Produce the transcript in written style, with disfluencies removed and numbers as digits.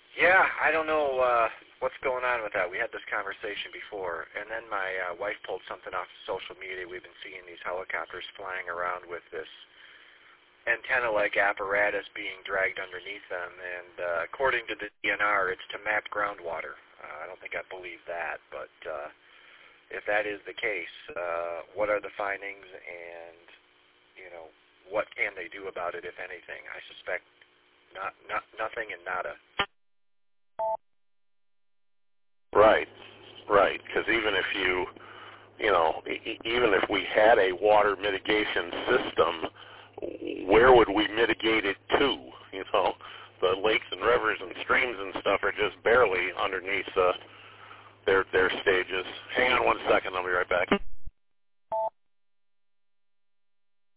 Yeah, I don't know what's going on with that. We had this conversation before, and then my wife pulled something off social media. We've been seeing these helicopters flying around with this antenna-like apparatus being dragged underneath them, and according to the DNR, it's to map groundwater. I don't think I believe that, but if that is the case, what are the findings, and what can they do about it, if anything? I suspect nothing and nada. Right. Because even if even if we had a water mitigation system,